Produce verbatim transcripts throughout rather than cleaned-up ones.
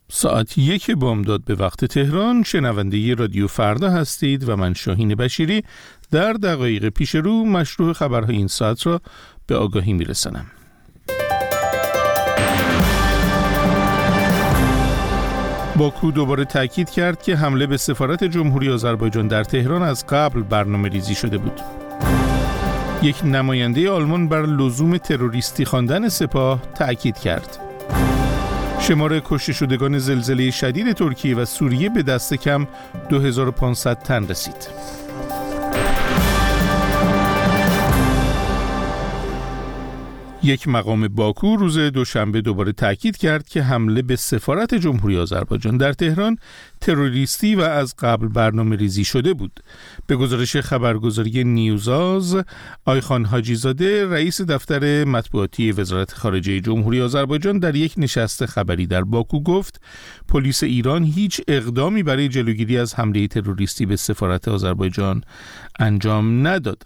ساعت یک بامداد به وقت تهران، شنونده رادیو فردا هستید و من شاهین بشیری در دقایق پیش رو مشروع خبرهای این ساعت را به آگاهی میرسانم. باکو دوباره تاکید کرد که حمله به سفارت جمهوری آذربایجان در تهران از قبل برنامه ریزی شده بود. یک نماینده آلمان بر لزوم تروریستی خواندن سپاه تاکید کرد. شمار کشته شدگان زلزله شدید ترکیه و سوریه به دست کم دو هزار و پانصد تن رسید. یک مقام باکو روز دوشنبه دوباره تاکید کرد که حمله به سفارت جمهوری آذربایجان در تهران تروریستی و از قبل برنامه ریزی شده بود. به گزارش خبرگزاری نیوزاز، آیخان حاجیزاده، رئیس دفتر مطبوعاتی وزارت خارجه جمهوری آذربایجان، در یک نشست خبری در باکو گفت پلیس ایران هیچ اقدامی برای جلوگیری از حمله تروریستی به سفارت آذربایجان انجام نداد.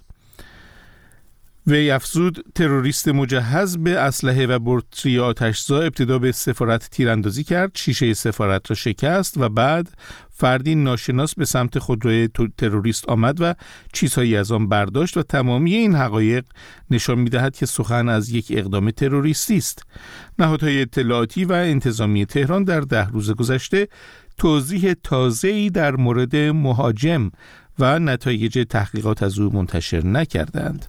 وی افزود تروریست مجهز به اسلحه و بطری آتش‌زا ابتدا به سفارت تیراندازی کرد، شیشه سفارت را شکست و بعد فردی ناشناس به سمت خودروی تروریست آمد و چیزهایی از آن برداشت و تمامی این حقایق نشان می‌دهد که سخن از یک اقدام تروریستی است. نهادهای اطلاعاتی و انتظامی تهران در ده روز گذشته توضیح تازه‌ای در مورد مهاجم و نتایج تحقیقات از او منتشر نکردند.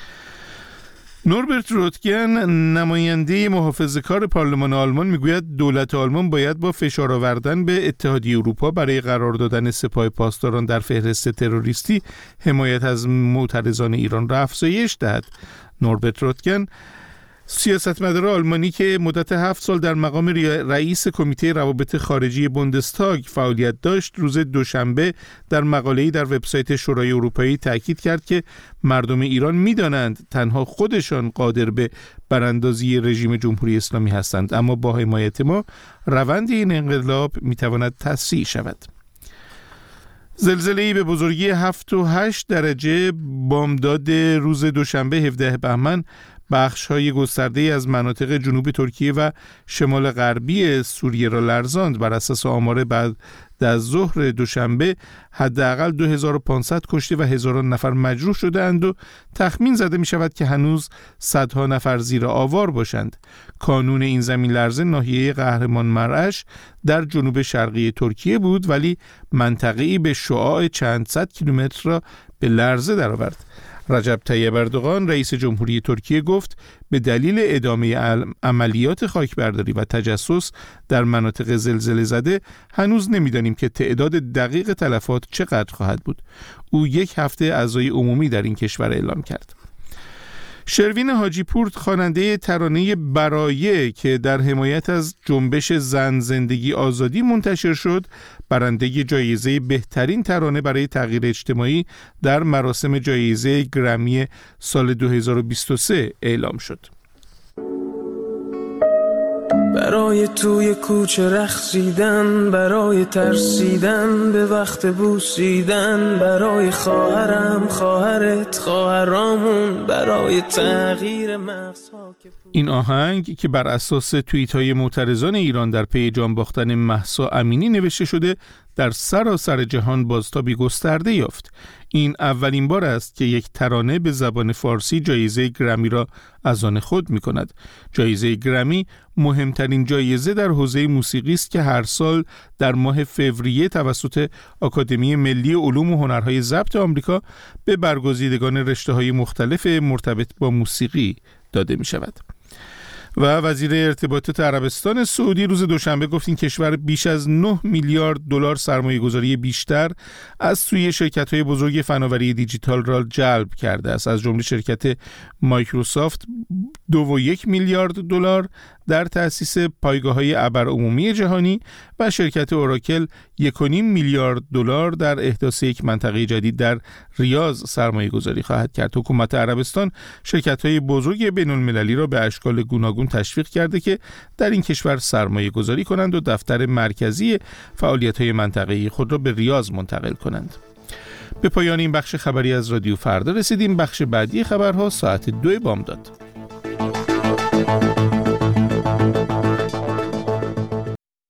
نوربرت روتگن، نماینده محافظه‌کار پارلمان آلمان، میگوید دولت آلمان باید با فشار آوردن به اتحادیه اروپا برای قرار دادن سپاه پاسداران در فهرست تروریستی حمایت از معترضان ایران را افزایش دهد. نوربرت روتگن، سیاستمدار آلمانی که مدت هفت سال در مقام رئیس کمیته روابط خارجی بوندستاگ فعالیت داشت، روز دوشنبه در مقاله‌ای در وبسایت شورای اروپایی تاکید کرد که مردم ایران می‌دانند تنها خودشان قادر به براندازی رژیم جمهوری اسلامی هستند، اما با حمایت ما روند این انقلاب می‌تواند تسریع شود. زلزله‌ای به بزرگی هفت و هشت درجه بامداد روز دوشنبه هفدهم بهمن بخش‌های گسترده‌ای از مناطق جنوب ترکیه و شمال غربی سوریه را لرزاند. بر اساس آمار بعد از ظهر دوشنبه حداقل دو هزار و پانصد کشته و هزاران نفر مجروح شده‌اند و تخمین زده می‌شود که هنوز صدها نفر زیر آوار باشند. کانون این زمین لرزه ناحیه قهرمان مرعش در جنوب شرقی ترکیه بود، ولی منطقه‌ای به شعاع چند صد کیلومتر را به لرزه درآورد. رجب طیب اردوغان، رئیس جمهوری ترکیه، گفت به دلیل ادامه عملیات خاکبرداری و تجسس در مناطق زلزله زده هنوز نمی‌دانیم که تعداد دقیق تلفات چقدر خواهد بود. او یک هفته عزای عمومی در این کشور اعلام کرد. شروین حاجی پور، خواننده ترانه برایه که در حمایت از جنبش زن زندگی آزادی منتشر شد، برنده جایزه بهترین ترانه برای تغییر اجتماعی در مراسم جایزه گرمی سال دو هزار و بیست و سه اعلام شد. برای توی کوچه رقصیدن، برای ترسیدن به وقت بوسیدن، برای خواهرم خواهرت خواهرامون، برای تغییر مغزها. این آهنگ که بر اساس توییت های معترضان ایران در پی جان باختن مهسا امینی نوشته شده، در سراسر جهان بازتابی گسترده یافت. این اولین بار است که یک ترانه به زبان فارسی جایزه گرمی را از آن خود می کند. جایزه گرمی مهمترین جایزه در حوزه موسیقی است که هر سال در ماه فوریه توسط آکادمی ملی علوم و هنرهای ضبط آمریکا به برگزیدگان رشته‌های مختلف مرتبط با موسیقی داده می شود. و وزیر ارتباطات عربستان سعودی روز دوشنبه گفت این کشور بیش از نه میلیارد دلار سرمایه گذاری بیشتر از سوی شرکت‌های بزرگ فناوری دیجیتال را جلب کرده است. از جمله شرکت مایکروسافت دو و یک میلیارد دلار در تأسیس پایگاه‌های ابرعمومی جهانی و شرکت اوراکل یک و نیم میلیارد دلار در احداث یک منطقه جدید در ریاض سرمایه گذاری خواهد کرد. حکومت عربستان شرکت‌های بزرگ بین‌المللی را به اشکال گوناگون تشویق کرده که در این کشور سرمایه گذاری کنند و دفتر مرکزی فعالیت‌های منطقه‌ای خود را به ریاض منتقل کنند. به پایان این بخش خبری از رادیو فردا رسیدیم. بخش بعدی خبرها ساعت دو بامداد.